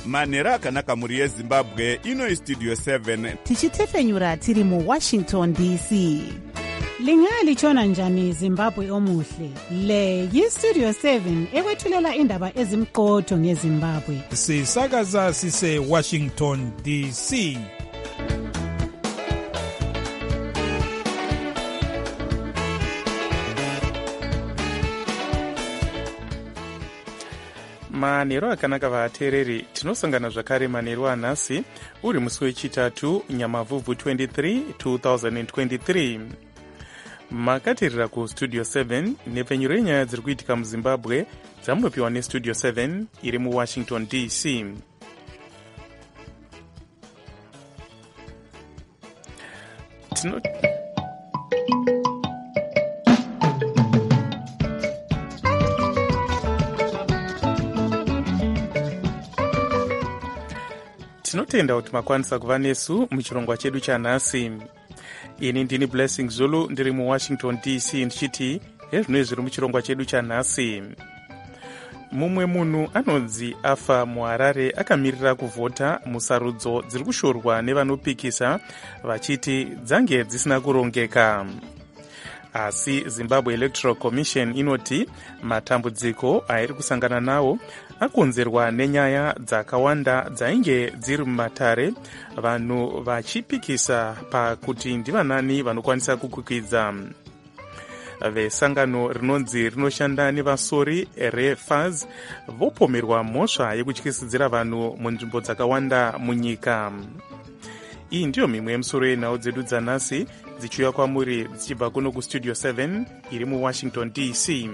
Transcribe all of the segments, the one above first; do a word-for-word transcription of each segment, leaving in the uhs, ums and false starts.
manhero akanaka mhuri yezimbabwe. Ino Studio seven tichitefenyura tiri muWashington D C. Lingalitshona njani Zimbabwe omuhle? Le yiStudio seven ekwethulela indaba ezimqotho ngeZimbabwe. Sisakaza sise Washington D C. Manhero akanaka vateereri, tinosangana zvakare manhero anhasi uri musi wechitatu Nyamavhuvhu twenty-three two thousand twenty-three. Makateerera kuStudio seven nepfenyuro yenyaya dziri kuitika muZimbabwe dzamunopiwa neStudio seven iri muWashington D C. Tino... tinotenda kuti makwanisa kuva nesu muchirongwa chedu chanhasi. Ini ndini Blessing Zulu ndiri muWashington D C ndichiti hezvino zviri muchirongwa chedu chanhasi. Mumwe munhu anonzi afa muHarare akamirira kuvhota musarudzo dziri kushorwa nevanopikisa vachiti dzange dzisina kurongeka. Asi Zimbabwe Electoral Commission inoti matambudziko airi kusangana nawo akonzerwa nenyaya dzakawanda dzainge dziri mumatare, vanhu vachipikisa pakuti ndivanani vanokwanisa kukwikidza. Vesangano rinonzi rinoshanda nevasori reFAZ vopomerwa mhosva yekutyisidzira vanhu munzvimbo dzakawanda munyika. Iyi ndiyo mimwe yemusoro yenhau dzedu dzanhasi dzichiuya kwamuri dzichibva kuno kuStudio seven iri muWashington D C.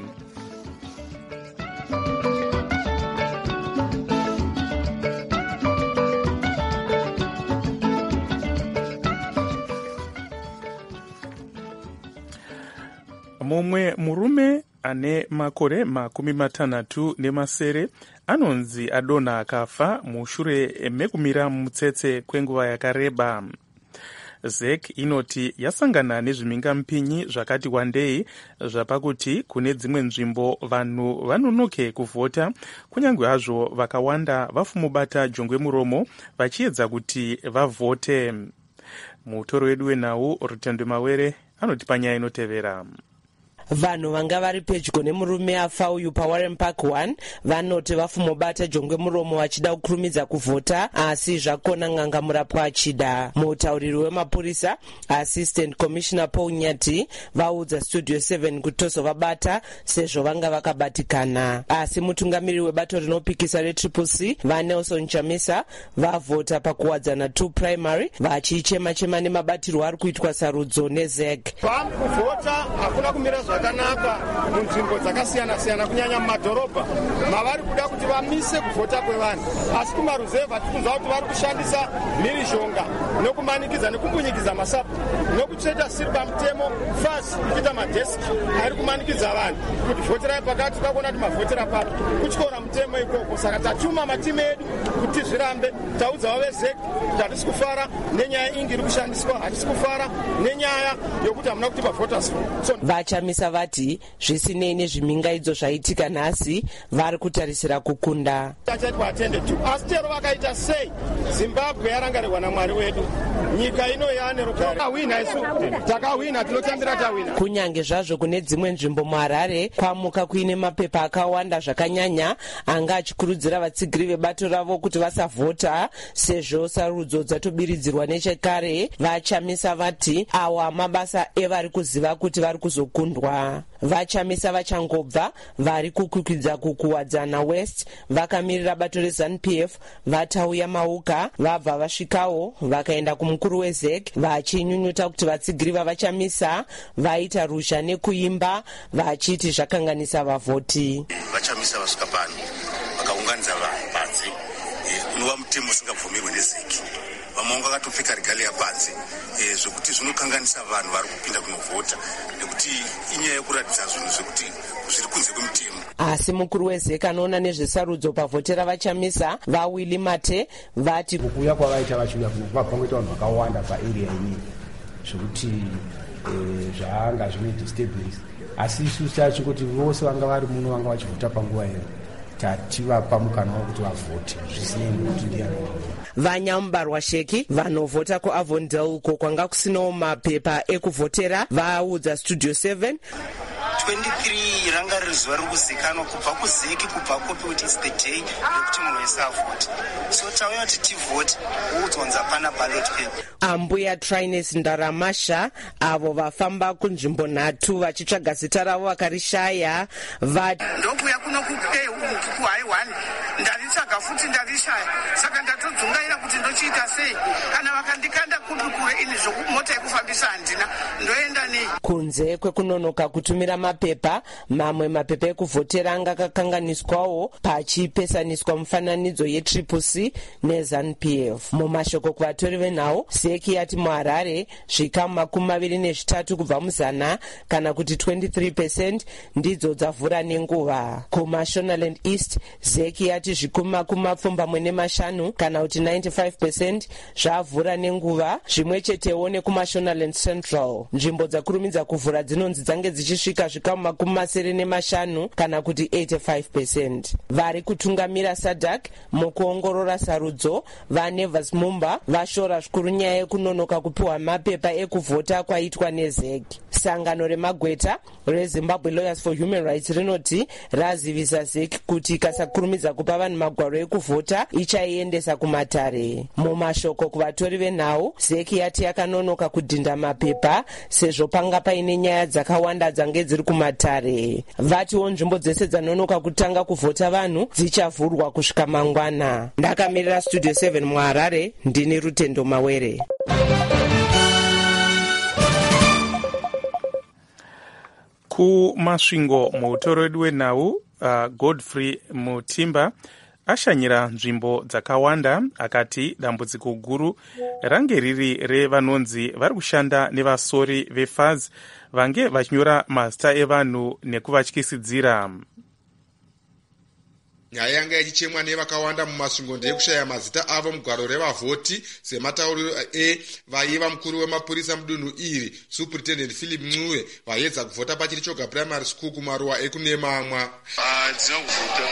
Mumwe murume ane makore makumi matanhatu nemasere anonzi adonha akafa mushure mekumira mutsetse kwenguva yakareba. Z E C inoti yasangana nezvimingamupinyi zvakati wandei zvapakuti kune dzimwe nzvimbo vanhu vanonoke kuvhota, kunyange hazvo vakawanda vafumubata jongwe muromo vachiedza kuti vavhote. Mutoro wedu wenhau Rutendo Mawere anoti panyaya inotevera. Vanhu vanga vari pedyo nemurume afa uyu paWarren Park one vanoti vafumobata jongwe muromo vachida kukurumidza kuvhota, asi zvakona n'anga murapwa achida. Mutauriri wemapurisa Assistant Commissioner Paul Nyati vaudza Studio seven kuti tozovabata sezvo vanga vakabatikana. Asi mutungamiriri webato rinopikisa reTriple C vaNelson Chamisa vavhota pakuwadzana two primary vachichema-chema nemabatirwo ari kuitwa sarudzo neZ E C. Kuvhota hakuna kumira zvakanaka munzvimbo dzakasiyana-siyana kunyanya mumadhorobha mavari kuda kuti vamise kuvhota kwevanhu, asi kumaruzevha tikunzwa kuti vari kushandisa mhirizhonga nokumanikidza nekupunyikiza masapu nokutsveta siri pamutemo fasi kuita madheski ari kumanikidza vanhu kuti vhoterai pakati takaona kuti mavhotera papi kutyora mutemo ikoko. Saka tatuma matimu edu kuti zvirambe, taudzawo veZ E C kuti hatisi kufara nenyaya ingi iri kushandiswa, hatisi kufara nenyaya yokuti hamuna kuti mavhotas vachamisa vati zvisinei nezvimingaidzo zvaitika nhasi vari kutarisira kukunda. Asi chero vakaita sei, Zimbabwe yarangarirwa naMwari wedu, nyika ino yaane rugare. Takawina isu, takawina, tinotambira tawina. Kunyange zvazvo kune dzimwe nzvimbo muHarare kwamuka kuine mapepa akawanda zvakanyanya anga achikurudzira vatsigiri vebato ravo kuti vasavhota sezvo sarudzo dzatobiridzirwa nechekare. Vachamisa vati awa mabasa evari kuziva kuti vari kuzokundwa. Vachamisa vachangobva vari kukwikidza kukuwadzana West vakamirira bato reZANU-P F vatauya mauka vabva vasvikawo vakaenda kumukuru weZ E C vachinyunyuta kuti vatsigiri vavachamisa vaita rusha nekuimba vachiti zvakanganisa vavhoti. Vachamisa vasvika pano vakaunganidza vanhu panze unova mutemo usingabvumirwi neZ E C. Vamwe vakatopfeka regalia panze zvokuti zvinokanganisa vanhu vari kupinda kunovhota nekuti inyaya yekuratidza zvinhu zvekuti zviri kunze kwemutemo. Asi mukuru weZ E C anoona nezvesarudzo pavhotera vachamisa vaWilly Mate vati kuuya kwavaita vachiuya kuno kwapangoita vanhu vakawanda paarea inii zvokuti zvanga zvine distabilize, asi isusu tacho kuti vose vanga vari muno vanga vachivhota panguva iyo tativapa mukana wekuti vavhote zvisinei nekuti ndiani. vanyamubarwa sheki vanovhota kuavondale uko kwanga kusinawo mapepa ekuvhotera vaudza studio seven twenty-three ranga riri zuva riri kuzikanwa kubva kuzeki kubva kopi kuti its the day yekuti munhu wese avhoti, so tauya kuti tivhoti uudzwanza pana ballot paper. ambuya Trines Ndaramasha avo vafamba kunzvimbo nhatu vachitsvaga zita ravo vakarishaya vati ndokuya kuno kupei umuki kuhaiwani ndaritsvaga futi ndarishaya, saka ndatodzungaira kuti ndochiita sei kana vakandikanda kupi kure ini zvokumota yekufambisa handina ndoenda nei. kunze kwekunonoka kutumira mapepa, mamwe mapepa ekuvhotera anga akakanganiswawo pachipesaniswa mufananidzo yetriple C neZANU P F. mumashoko kuvatori venhau, zeki yati muharare zvikamu makumi maviri nezvitatu kubva muzana kana kuti twenty-three percent ndidzo dzavhura nenguva. kumashonaland east, zeki yati zvikumi makumi mapfumbamwe nemashanu kana kuti ninety-five percent zvavhura nenguva, zvimwe chetewo nekumashonaland central. nzvimbo dzakurumidza kuvhura dzinonzi dzange dzichisvika zvikamu makumi masere nemashanu kana kuti eighty-five percent. vari kutungamira sadak mukuongorora sarudzo vaNevers Mumba vashora zvikuru nyaya yekunonoka kupiwa mapepa ekuvhota kwaitwa nezeki. sangano remagweta reZimbabwe Lawyers for Human Rights rinoti razivisa zeki kuti ikasakurumidza kupa vanhu magwaro ekuvhota ichaiendesa kumatare. mumashoko kuvatori venhau, zeki yati yakanonoka kudhinda mapepa sezvo panga paine nyaya dzakawanda dzange dziri kumatare. vatiwo nzvimbo dzese dzanonoka kutanga kuvhota vanhu dzichavhurwa kusvika mangwana. ndakamirira studio seven muharare, ndini Rutendo Mawere. kumasvingo muutoro wedu wenhau, uh, Godfrey Mutimba ashanyira nzvimbo dzakawanda akati dambudziko guru range riri revanonzi vari kushanda nevasori veFAZ vange vachinyora mazita evanhu nekuvatyisidzira. nyaya yanga ichichemwa nevakawanda mumasvingo ndeyekushaya mazita avo mugwaro revavhoti sematauriro evaiva mukuru wemapurisa mudunhu iri Superintendent Philip Mncube vaedza kuvhota pachiri choga primary school kumaruwa ekunemamwa. handina kuvhota.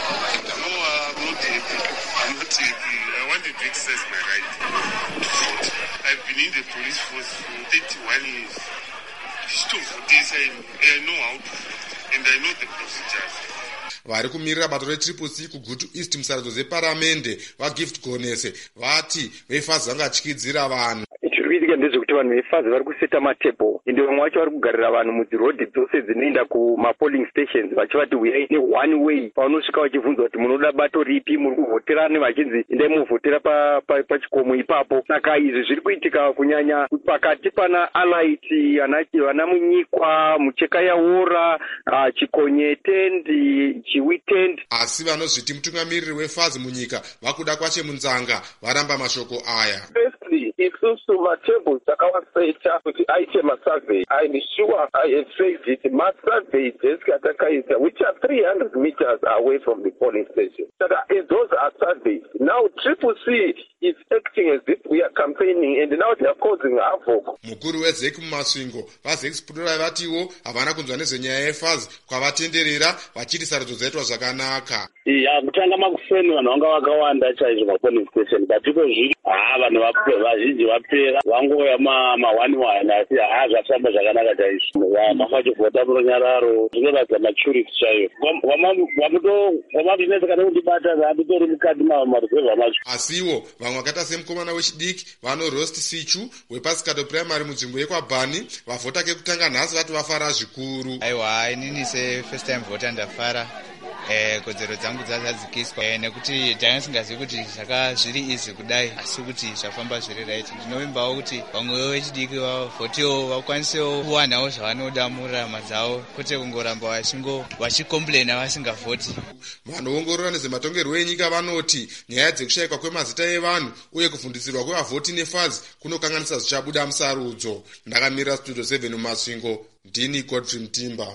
I've been in the police force for thirty-one years. To vote, I know how to vote and I know the procedures. vari kumirira bato retriple C kugutu east musarudzo dzeparamende vagift gonese vati veFAZ vangatyidzira vanhu. chirikuitika ndezvekuti vanhu veFAZ vari kuseta matebo ende vamwe vacho vari kugarira vanhu mudzirodhi dzose dzinoenda kumapolling stations vachivati uyai ne-one way paunosvika vachibvunzwa kuti munoda bato ripi, muri kuvhoterani, vachinzi endai muvhotera pachikomo pa, pa ipapo. saka izvi zviri kuitika kunyanya pakati pana alaiti vana munyikwa, mucheka yaora, uh, chikonye tendi, chiwi tendi. asi vanozviti mutungamiriri weFAZ munyika vakuda kwache munzanga varamba mashoko aya. isusu matebhus takawaseta kuti aite masurvey. I'm sure I have said it. Masurvey desk atakaisa which are three hundred meters away from the polling station. Saka those are surveys. Now Triple C is acting as if we are campaigning and now they are causing havoc. mukuru wezeki mumasvingo vazekispurira vatiwo havana kunzwa nezvenyaya yeFAZ kwavatenderera vachiti sarudzo dzaitwa zvakanaka. ya kutanga makufeni vanhu vanga vakawanda chaizvo mapolling station patiko zviri haa vanhu vazhinji vapera vangoya ma-one one asi haa zvafamba zvakanaka chaizvo mafachivhota munonyararo zvinoratidza maturity chaiyo wamatinese kana kundibata zvaatitori mukati maruzevha macho. asiwo vamwe vakaita semukomana wechidiki vano Rost Sichu wepasikato primary munzvimbo yekwabhani vavhota kekutanga nhasi vati vafara zvikuru. aiwa inini sefirst time vota ndafara Eh, kodzero dzangu dzazadzikiswa eh, nekuti tanga singazivi kuti zvaka zviri izi kudai asi kuti zvafamba zviri right. Ndinovimbawo kuti vamwe vechidiki vavhotewo vakwanisewo kuwanawo zvavanoda murarama dzavo kwete kungoramba vachingo vachikomplaina vasingavhoti. vanoongorora nezvematongerwo enyika vanoti nyaya dzekushayikwa kwemazita evanhu uye kuvhundisirwa kwevavhoti neFAZ kunokanganisa zvichabuda musarudzo. ndakamirira studio seven mumasvingo, ndini Godfrey Mutimba.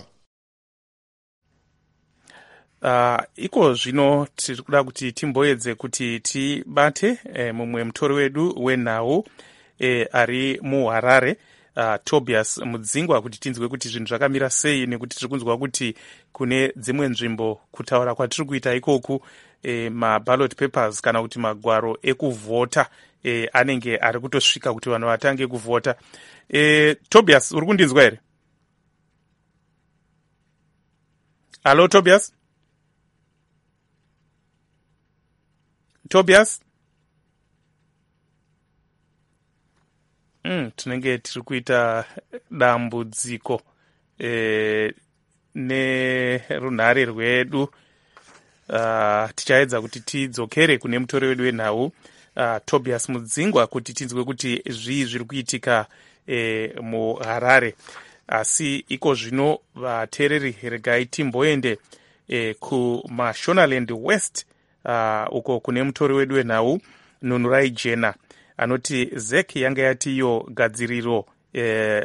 Uh, iko zvino tiri kuda kuti timboedze kuti tibate eh, mumwe mutori wedu wenhau eh, ari muHarare uh, Tobias Mudzingwa kuti tinzwe kuti zvinhu zvakamira sei, nekuti tiri kunzwa kuti kune dzimwe nzvimbo kutaura kwatiri kuita ikoku e, maballot papers kana kuti magwaro ekuvhota e, anenge ari kutosvika kuti vanhu vatange kuvhota. E, Tobias, uri kundinzwa here? Hello, Tobias? Tobias? Mm, tinenge tiri kuita dambudziko e, nerunhare rwedu. Uh, tichaedza kuti tidzokere kune mutori wedu wenhau uh, Tobias Mudzingwa kuti tinzwe kuti zvii zviri kuitika e, muHarare. Asi iko zvino vateereri regai timboende e, kuMashonaland West uh, uko kune mutori wedu wenhau Nunurai Jena anoti Z E C yanga yati iyo gadziriro e,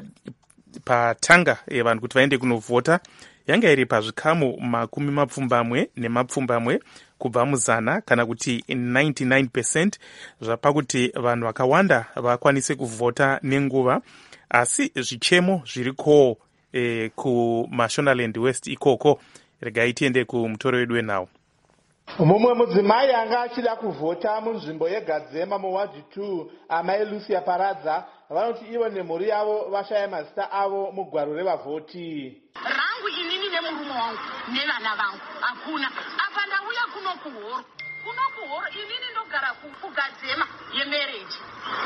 patanga e, vanhu kuti vaende kunovhota yanga iri pazvikamu makumi mapfumbamwe nemapfumbamwe kubva muzana kana kuti ninety-nine percent zvapakuti vanhu vakawanda vakwanise kuvhota nenguva. Asi zvichemo zviriko e, kuMashonaland West ikoko. Regai tiende kumutori wedu wenhau. Mumwe mudzimai anga achida kuvhota munzvimbo yeGadzema muwadi two amai Lucia Paradza vanoti ivo nemhuri yavo vashaya mazita avo mugwaro revavhoti. Rangu inini nemurume wangu nevana vangu hakuna. Apa ndauya kuno kuhoro. Kuno kuhoro inini ndogara kuGadzema yemarriage.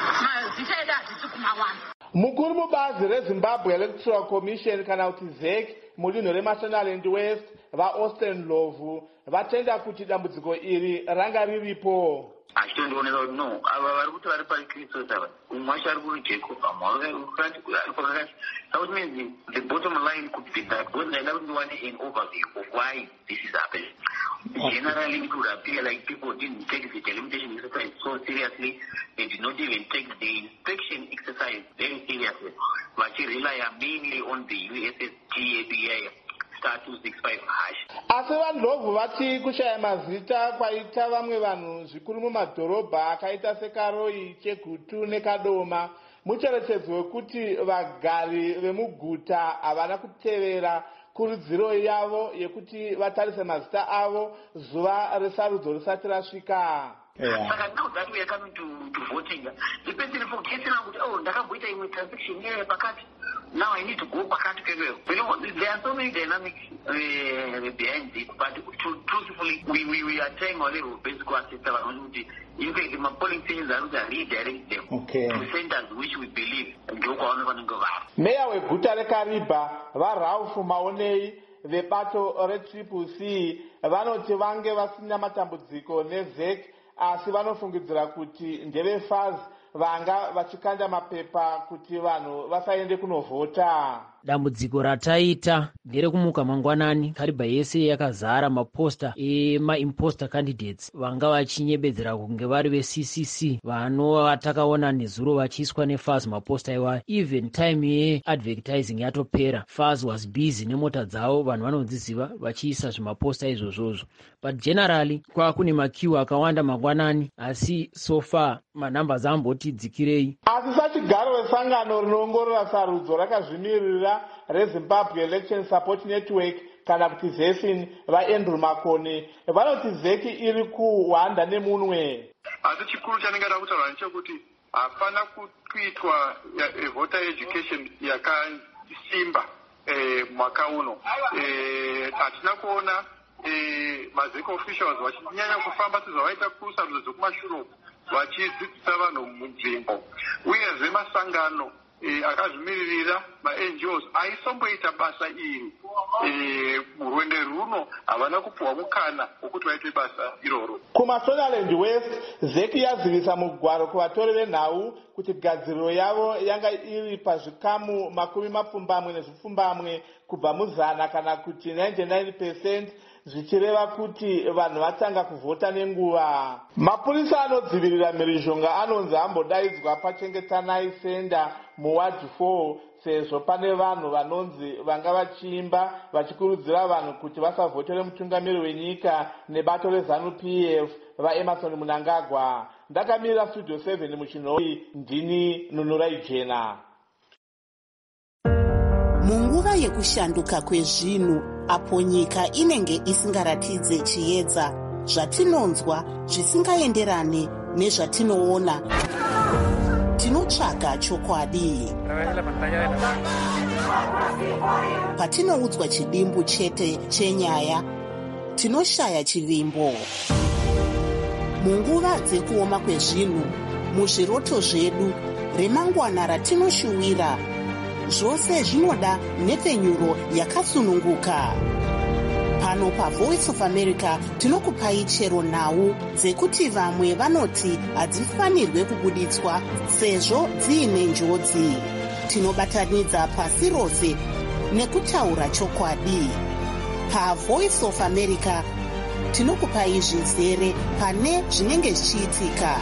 Mazita edu hatisi kumawana. Mukuru mubazi reZimbabwe Electoral Commission kana kuti Z E C mudunhu reMashonaland West vaAustin Lovu vatenda kuti dambudziko iri ranga riripo. Achitondionera kuti no ava vari kuti vari paKristu ava umwe wacho ari kurujeko pamwe ari pakati. That means the bottom line could be that because I don't want an overview of why this is happening. Generally, it would appear like people didn't take the delimitation exercise so seriously. They did not even take the inspection exercise very seriously. But they rely mainly on the U S S G A B I star two sixty-five hash. Asi vanhu vati kushaya mazita kwaita vamwe vanhu zvikuru mumadhorobha akaita seKaroi, Chegutu neKadoma mucherechedzo wekuti vagari vemuguta havana kutevera kurudziro yavo yekuti vatarise mazita avo zuva resarudzo risati rasvika. Yeah. Saka now that we are coming to, to voting, the person forgets now that, oh, ndakamboita imwe transaction here pakati. Now I need to go pakati kwekweko. You know, there are so many dynamics uh, behind it, but truthfully, we, we, we are trying our little best to assist our own. In fact, the polling stations are to redirect them okay. to centers which we believe go on and go back. Meya weguta reKariba, vaRalph Maonei, vebato reTriple C, vanoti vange vasina matambudziko neZ E C, asi vanofungidzira kuti ndeveFAZ vanga vachikanda mapepa kuti vanhu vasaende kunovhota. Dambudziko rataita nderekumuka mangwanani Kariba yese yakazara maposta emaimposter candidates vanga vachinyebedzera kunge vari veC C C vanova takaona nezuro vachiiswa neFAZ maposta iwayo. Even time yeadvertising yatopera, FAZ was busy nemota dzavo vanhu vanodziziva vachiisa zvimaposta izvozvozvo. But generally kwakune makiu akawanda mangwanani, asi so far manamba zamboti dzikirei. Asi sachigaro resangano rinoongorora sarudzo rakazvimirira reZimbabwe Election Support Network kana kuti Z E F I N vaAndrew Makone vanoti Z E C iri kuhwanda nemunwe. Asi chikuru chanenge ada kutaura ndechekuti hapana kuitwa voter education yakasimba mwaka uno. Hatina kuona maZ E C officials vachinyanya kufamba sezvavaita kusarudzo dzekumashure vachidzidzisa vanhu munzvimbo, uyezve masangano akazvimiririra maN G Os aisomboita basa iri murwende runo havana kupuwa mukana wokuti vaite basa iroro. KuMashonaland West, Z E C yazivisa mugwaro kuvatori venhau kuti gadziriro yavo yanga iri pazvikamu makumi mapfumbamwe nezvipfumbamwe kubva muzana kana kuti ninety-nine percent zvichireva kuti vanhu vatanga kuvhota nenguva. Mapurisa anodzivirira mhirizhonga anonzi ambodaidzwa paChengetanai Center muwadi four sezvo pane vanhu vanonzi vanga vachiimba vachikurudzira vanhu kuti vasavhotere mutungamiri wenyika nebato reZANU P F vaEmerson Mnangagwa. Ndakamirira Studio seven muchinhoi, ndini Nunurai Jena. munguva yekushanduka kwezvinhu, apo nyika inenge isingaratidze chiedza, zvatinonzwa zvisingaenderane nezvatinoona, tinotsvaga chokwadi. Patinoudzwa chidimbu chete chenyaya, tinoshaya chivimbo. Munguva dzekuoma kwezvinhu, muzviroto zvedu, remangwana ratinoshuwira, zvose zvinoda nhepfenyuro yakasununguka. Pano paVoice of America tinokupai chero nhau dzekuti vamwe vanoti hadzifanirwe kubuditswa sezvo dziine njodzi. Tinobatanidza pasi rose nekutaura chokwadi. PaVoice of America tinokupai zvizere pane zvinenge zvichiitika.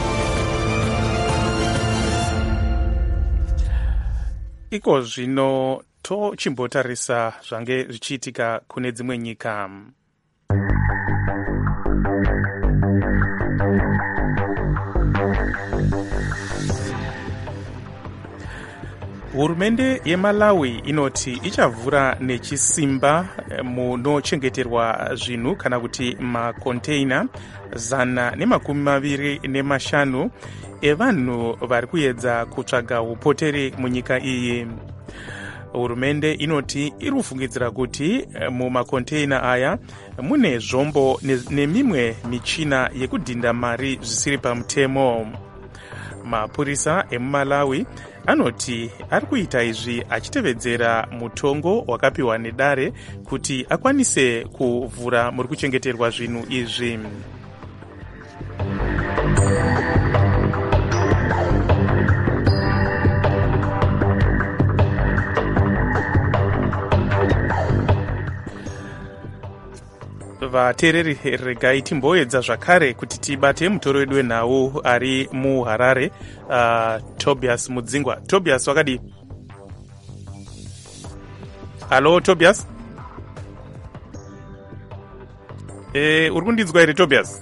Iko zvino tochimbotarisa zvange zvichiitika kune dzimwe nyika. Hurumende yeMalawi inoti ichavhura nechisimba munochengeterwa zvinhu kana kuti makonteina zana nemakumi maviri nemashanu evanhu vari kuedza kutsvaga upotere munyika iyi. Hurumende inoti iri kufungidzira kuti mumakonteina aya mune zvombo nemimwe michina yekudhinda mari zvisiri pamutemo. Mapurisa emuMalawi anoti ari kuita izvi achitevedzera mutongo wakapiwa nedare kuti akwanise kuvhura muri kuchengeterwa zvinhu izvi. Vateereri, regai timboedza zvakare kuti tibate mutoro wedu wenhau ari muHarare, uh, Tobias Mudzingwa. Tobias, wakadi? Halo Tobias? Eh, uri kundinzwa here Tobias?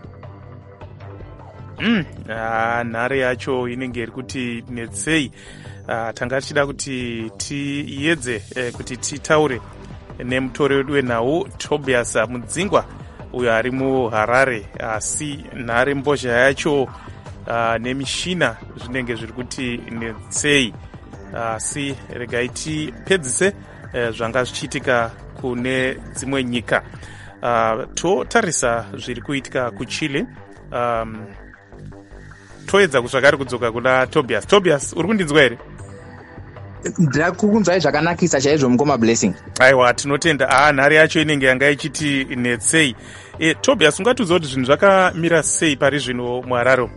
Mm, ah, nhare yacho inenge iri kuti netsei. Ah, tanga tichida kuti tiedze eh, kuti titaure nemutoro wedu wenhau Tobias Mudzingwa uyo ari muHarare, asi nhare mbozha yacho uh, nemishina zvinenge zviri kuti netsei. Asi uh, regai tipedzise uh, zvanga zvichiitika kune dzimwe nyika. Uh, totarisa zviri kuitika kuChile. Um, toedza kuzvakare kudzoka kuna Tobias. Tobias, uri kundinzwa here? Ndakukunzwai zvakanakisa chaizvo mukoma Blessing. Aiwa, tinotenda. Ah, nhare yacho inenge yanga ichiti netsei. E, Tobias, ungatiudza kuti zvinhu zvakamira sei pari zvino muHarare?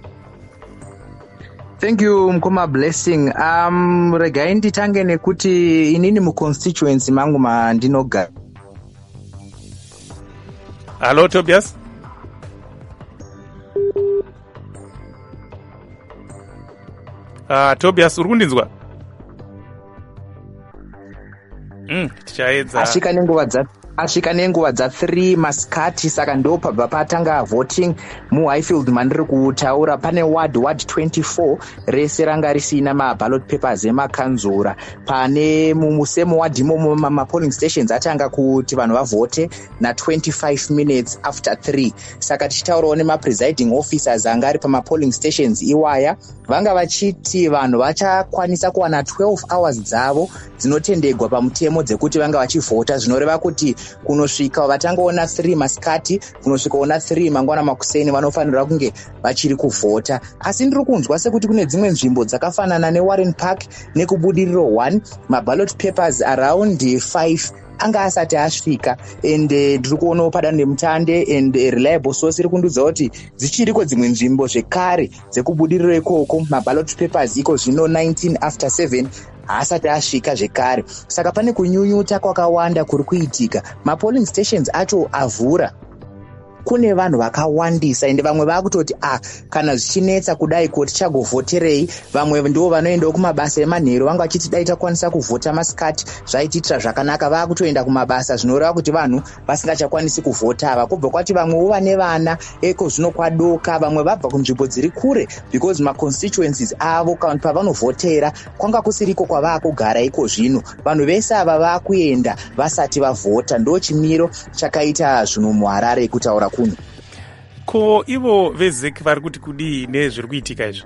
Thank you mukoma Blessing. Um, regai nditange nekuti inini muconstituency mangu mandinogara. Halo Tobias? Ah, Tobias, uri kundinzwa? Mm, tichaedza. Asvika nenguva dza asvika nenguva dza three masikati, saka ndo pabva patanga voting muHighfield mandiri kutaura. Pane ward ward twenty-four rese ranga risina maballot papers emakanzura. Pane mumusemo wadhimo mapolling stations atanga kuti vanhu vavote na twenty-five minutes after three. Saka tichitaurawo nemapresiding officers anga ari pamapolling stations iwaya, vanga vachiti vanhu vachakwanisa kuwana twelve hours dzavo dzinotendegwa pamutemo dzekuti vanga vachivhota, zvinoreva kuti kunosvika vatangoona three masikati kunosvikaona three mangwana makuseni vanofanirwa kunge vachiri kuvhota. Asi ndiri kunzwa sekuti kune dzimwe nzvimbo dzakafanana neWarren Park nekubudiriro one maballot papers around five anga asati asvika, ende ndiri kuonawo padanho remutande and reliable source iri kundudza kuti dzichiriko dzimwe nzvimbo zvekare dzekubudiriro ikoko maballot papers iko zvino nineteen after seven haasati asvika zvekare. Saka pane kunyunyuta kwakawanda kuri kuitika. Mapolling stations acho avhura kune vanhu vakawandisa ende vamwe vakutoti ah kana zvichinetsa kudai ko tichagovhoterei. Vamwe ndo vanoendawo kumabasa emanheru vanga vachiti dai takwanisa kuvhota masikati zvaitiitira zvakanaka, vakutoenda kumabasa zvinoreva kuti vanhu vasingachakwanisi kuvhota ava. Kubva kwati vamwewo vane vana eko zvino kwadoka, vamwe vabva kunzvimbo dziri kure because maconstituencies avo pavanovhotera kwanga kusiriko kwavakugara iko zvino. Vanhu vese ava vakuenda vasati vavhota, ndo chimiro chakaita zvinhu muHarare kutaura kuno. Ko ivo vezeki vari kuti kudii nezviri kuitika izvi?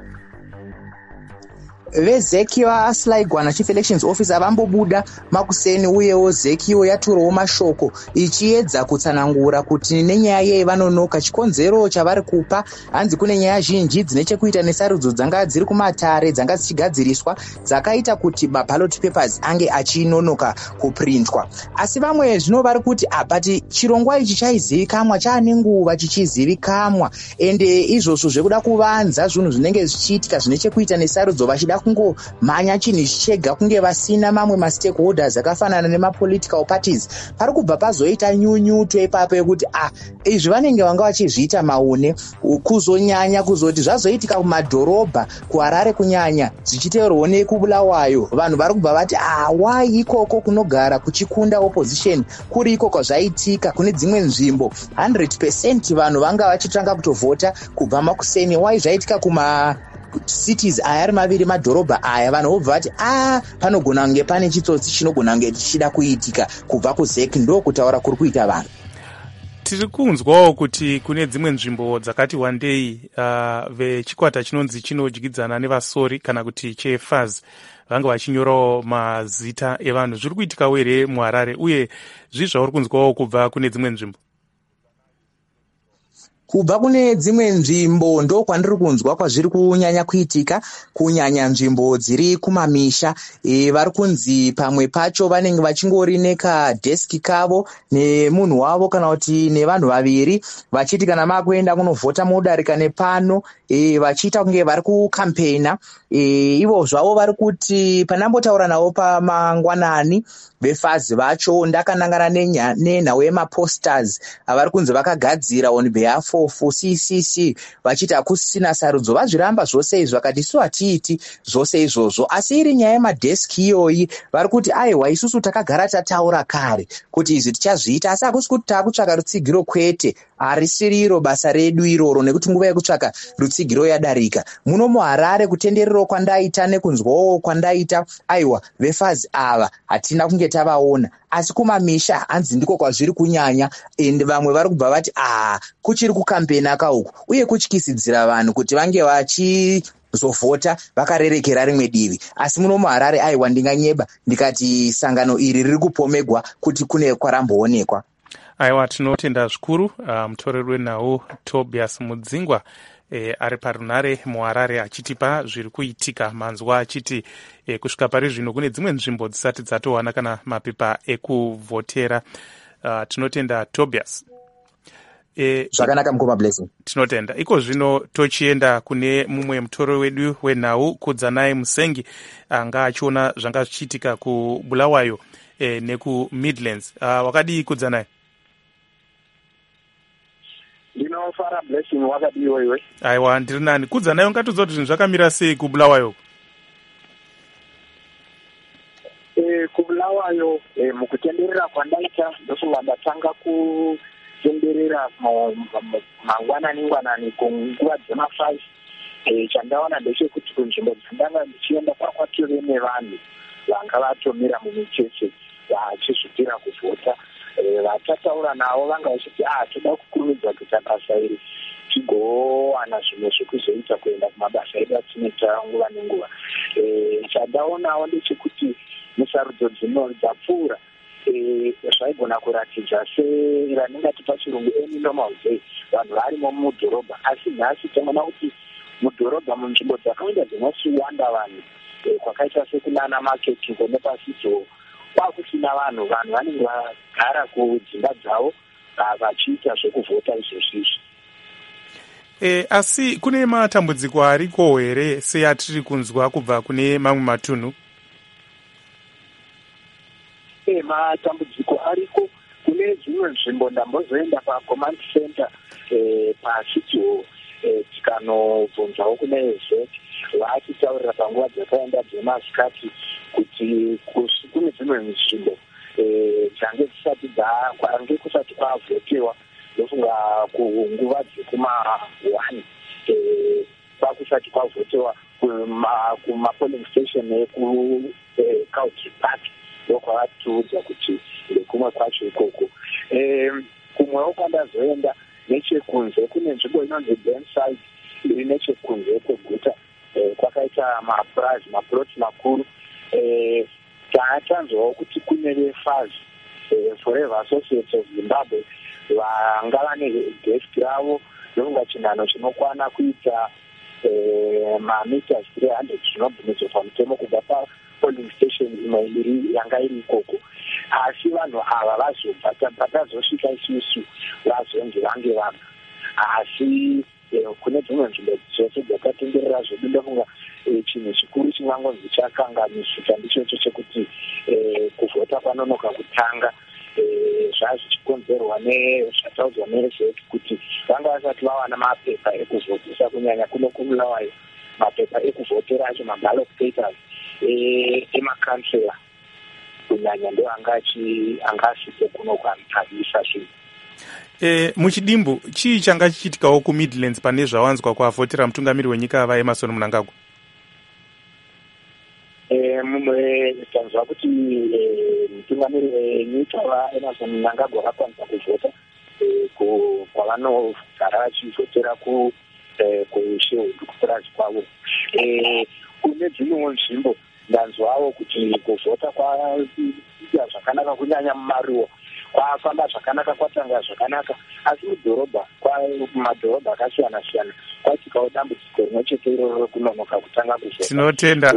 vezeki vaSlaigwana chief elections officer vambobuda makuseni, uyewo zekiwo yaturawo mashoko ichiedza kutsanangura kuti nenyaya yei vanonoka. Chikonzero chavari kupa hanzi kune nyaya zhinji dzine chekuita nesarudzo dzanga dziri kumatare dzanga dzichigadziriswa dzakaita kuti maballot papers ange achinonoka kuprintwa. Asi vamwe zvino vari kuti apati chirongwa ichi chaizivikamwa, chaane nguva chichizivikamwa, ende izvozvo zvekuda kuvanza zvinhu zvinenge zvichiitika zvine chekuita nesarudzo vachida kungomhanya chinhu chega kunge vasina mamwe mastakeholders akafanana nemapolitical parties. Pari kubva pazoita nyunyuto ipapo yekuti ah izvi vanenge vanga vachizviita maune kuzonyanya kuzoti zvazoitika kumadhorobha kuHarare kunyanya zvichiteverwa nekubulawayo. Vanhu vari kubva vati ah why ikoko kunogara kuchikunda opposition kuri iko kwazvaitika kune dzimwe nzvimbo one hundred percent vanhu vanga vachitanga kutovhota kubva makuseni, why zvaitika kuma cities aya ari maviri madhorobha aya. Vanhu vobva vati ah panogona kunge pane chitsotsi chinogona kunge chichida kuitika kubva kuzeki, ndo kutaura kuri kuita vanhu. Tiri kunzwawo kuti kune dzimwe nzvimbo dzakati wandei uh, vechikwata chinonzi chinodyidzana nevasori kana kuti chefaz vanga vachinyorawo mazita evanhu. Zviri kuitikawo here muHarare, uye zvii zvauri kunzwawo kubva kune dzimwe nzvimbo? Kubva kune dzimwe nzvimbo ndo kwandiri kunzwa kwazviri kunyanya kuitika, kunyanya nzvimbo dziri kumamisha. E, vari kunzi pamwe pacho vanenge vachingori nekadeski kavo nemunhu wavo kana kuti nevanhu vaviri vachiti kana makuenda kunovhota modarika nepano, e, vachiita kunge vari kukampeina. E, ivo zvavo vari kuti panambotaura navo pamangwanani vefazi vacho ndakanangana nenhau yemaposters avari kunzi vakagadzira on behalf of C C C vachiti hakusisina sarudzo. Vazviramba zvose izvi vakati isu hatiiti zvose izvozvo, asi iri nyaya yemadheski iyoyi vari kuti aiwa isusu takagara tataura kare kuti izvi tichazviita, asi hakusi kuti taakutsvaka rutsigiro, kwete, harisiri iro basa redu iroro, nekuti nguva yekutsvaka rutsigiro yadarika. Muno muHarare kutenderero kwandaita nekunzwawo kwandaita, aiwa vefazi ava hatina kunge tavaona, asi kumamisha hanzi ndiko kwazviri kunyanya. Ende vamwe vari kubva vati ah kuchiri kukampena kauku, uye kutyisidzira vanhu kuti vange vachizovhota vakarerekera rimwe divi. Asi muno muHarare aiwa ndinganyeba ndikati sangano iri riri kupomegwa kuti kune kwaramboonekwa. Aiwa, tinotenda zvikuru uh, mutoreri wenhau Tobias Mudzingwa E, ari parunare muHarare achitipa zviri kuitika manzwa, achiti e, kusvika pari zvino kune dzimwe nzvimbo dzisati dzatowana kana mapepa ekuvhotera. Uh, tinotenda Tobias. E, zvakanaka mukoma Blessing. Tinotenda. Iko zvino tochienda kune mumwe mutoreri wedu wenhau Kudzanai Musengi anga achiona zvanga zvichiitika kuBulawayo e, nekuMidlands. Uh, wakadii Kudzanai? Ndinofara Blessing, wakadiwo iwe? Aiwa, ndiri nani. Kudzanai ungatodza kuti zvinhu zvakamira sei kuBulawayo? E, kuBulawayo e, mukutenderera kwandaita ndofunga ndatanga kutenderera mangwanani ngwanani kunguva dzemafive. E, chandaona ndechekuti kunzvimbo dzandanga ndichienda kwakwative nevanhu vanga vatomira mumicheche vachizvipira kuvhota. Vatataura navo vanga vachiti ah toda kukurumidza kuita basa iri tigowana zvimwe zvekuzoita kuenda kumabasa edu atinoita nguva nenguva. Chandaonawo ndechekuti musarudzo dzino dzapfuura zvaigona kuratidza seraningati pachirungu any normal day vanhu varimo mudhorobha, asi nhasi tinoona kuti mudhorobha munzvimbo dzakawanda dzinosiwanda vanhu kwakaita sekunana maketi kone pasidzo kwakusina vanhu, vanhu vanenge vagara kudzimba dzavo vachiita zvekuvhota izvozvizvi. E, asi kune matambudziko ariko here seatiri kunzwa kubva kune mamwe matunhu? E, matambudziko ariko kune dzimwe nzvimbo ndambozoenda pacommand center pachidyo tikanobvunzawo kune vezeti vachitaurira panguva dzakaenda dzemasikati kuti kune dzimwe nzvimbo dzange dzisati kwange kusati kwavhotewa ndofunga kunguva dzekuma-one kwakusati kwavhotewa kumapolling station ekucountry park ndokwavatiudza kuti ndekumwe kwacho ikoko. Kumwewo kwandazoenda nechekunze kune nzvimbo inonzi Burnside iri nechekunze kweguta kwakaita mapurazi maploti makuru. Taatanzwawo kuti kune vefazi Forever Associates of Zimbabwe vanga vane desk ravo ndofunga chinhano chinokwana kuita mameters three hundred zvinobvumidzwa pamutemo kubva papolling station imwe iri yanga iri ikoko. Asi vanhu ava vazobva tabva tazosvika isusu vazonzi vange vanhu, asi kune dzimwe nzvimbo dzose dzakatenderera zvedu ndofunga chinhu chikuru chingangonzi chakanganisika ndichocho chekuti kuvhota kwanonoka kutanga zvazvichikonzerwa nezvataudzwa nevezeti kuti vanga vasati vawana mapepa ekuvhotesa kunyanya kuno kumulawayo mapepa ekuvhotera acho maballot papers emakansela kunyanya ndo angasvike kuno kwantabisa zvinhu. E, muchidimbu chii changa chichitikawo kumidlands pane zvawanzwa kwavhotera mutungamiri wenyika ava Emmerson Mnangagwa? Tanzwa kuti mutungamiri wenyika ava Emmerson Mnangagwa vakwanisa kuvhota kwavanogara vachivhotera kushehudu kupurazi kwavo. Kune dzimwewo nzvimbo ndanzwawo kuti kuvhota kwaita zvakanaka kunyanya mumaruwa kwafamba zvakanaka kwatanga zvakanaka, asi mudhorobha kumadhorobha akasiyana siyana kwasvikawo dambudziko rimwe chete iroro rekunonoka kutanga kuvhota. Tinotenda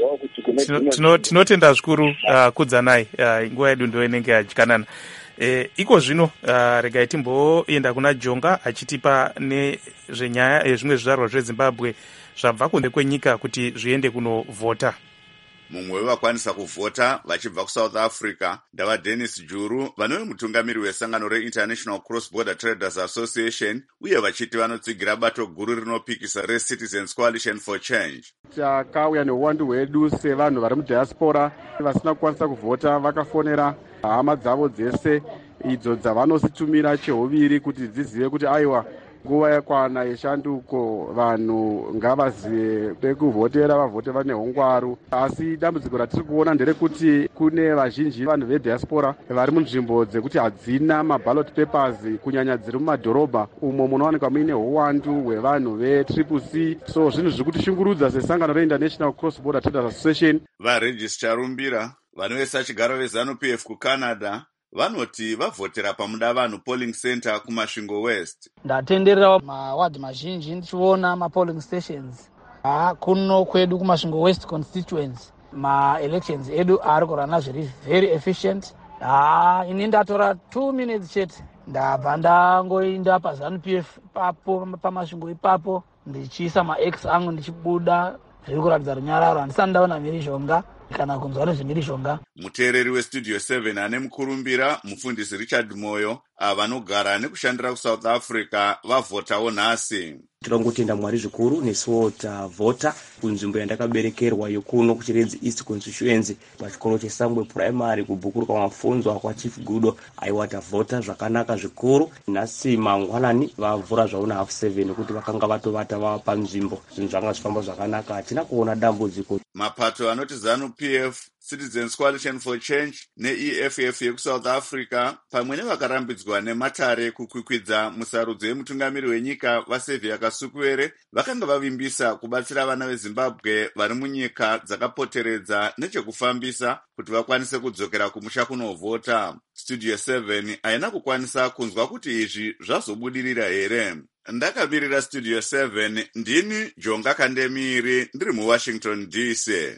tinotenda zvikuru kudzanai, nguva yedu ndo inenge yadyanana. E, iko zvino uh, regai timboenda kuna Jonga achitipa nezvenyaya ezvimwe zvizvarwa zveZimbabwe zvabva kunze kwenyika kuti zviende kunovhota. Mumwe wevakwanisa kuvhota vachibva kuSouth Africa ndava Dennis Juru, vanove mutungamiri wesangano reInternational Cross Border Traders Association, uye vachiti vanotsigira bato guru rinopikisa reCitizens Coalition for Change. Takauya neuwandu hwedu sevanhu vari mudiaspora vasina kukwanisa kuvhota vakafonera hama dzavo dzese idzo dzavanositumira cheuviri kuti dzizive kuti aiwa nguva yakwana yeshanduko, vanhu ngavazive pekuvhotera, vavhote vane hungwaru. Asi dambudziko ratiri kuona nderekuti kune vazhinji vanhu vediaspora vari munzvimbo dzekuti hadzina maballot papers, kunyanya dziri mumadhorobha umo munowanikwa muine uwandu hwevanhu vetriple C. So zvinhu zviri kutishungurudza sesangano reInternational Cross Border Traders Association. Varegis Charumbira vanovesa chigaro veZANU P F kuCanada vanoti vavhotera pamuda vanhu polling center kuMasvingo West. Ndatenderera mawadhi mazhinji ndichiona mapolling stations ha kuno kwedu kuMasvingo West constituency. Ma-elections edu ari kurana zviri very efficient. Ha ini ndatora two minutes chete ndabva ndangoenda paZANU P F papo paMasvingo ipapo ndichiisa ma-ex angu ndichibuda, zviri kuratidza runyararo. Handisati ndaona mhirizhonga kana kunzwa nezvemhirizhonga. Muteereri westudio seven ane mukurumbira mufundisi Richard Moyo avanogara nekushandira kuSouth Africa vavhotawo nhasi. Tirongotenda Mwari zvikuru nesuwo tavhota kunzvimbo yandakaberekerwa yokuno kuChiredzi East constituency pachikoro cheSangwe primary kubhukuruka mafunzo kwaChief Gudo. Aiwa tavhota zvakanaka zvikuru. Nhasi mangwanani vavhura zvauna half seven kuti vakanga vatovata vava panzvimbo. Zvinhu zvanga zvifamba zvakanaka, hatina kuona dambudziko. Mapato anoti ZANU P F, Citizens Coalition for Change neE F F yekuSouth Africa pamwe nevakarambidzwa nematare kukwikwidza musarudzo yemutungamiri wenyika vaSaviour Kasukuwere vakanga vavimbisa kubatsira vana veZimbabwe vari munyika dzakapoteredza nechekufambisa kuti vakwanise kudzokera kumusha kunovhota. Studio seven haina kukwanisa kunzwa kuti izvi zvazobudirira here. Ndakamirira Studio seven, ndini Jonga Kandemiri, ndiri muWashington D C.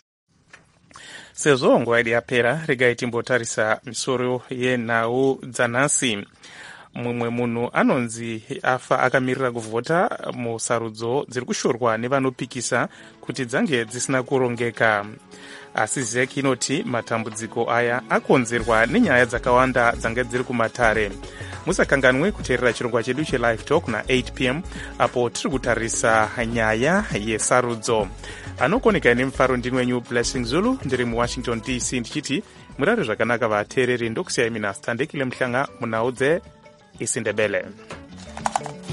Sezvo nguva yedu yapera, regai timbotarisa misoro yenhau dzanhasi. Mumwe munhu anonzi afa akamirira kuvhota musarudzo dziri kushorwa nevanopikisa kuti dzange dzisina kurongeka. Asi Z E C inoti matambudziko aya akonzerwa nenyaya dzakawanda dzange dziri kumatare. musakanganwe kuteerera chirongwa chedu chelive talk na eight p m apo tiri kutarisa nyaya yesarudzo. Anokoneka nemufaro ndini wenyu Blessing Zulu, ndiri muwashington D C ndichiti murare zvakanaka vateereri. Ndokusiyai mina Standekile Mhlanga munhau dzeIsindebele.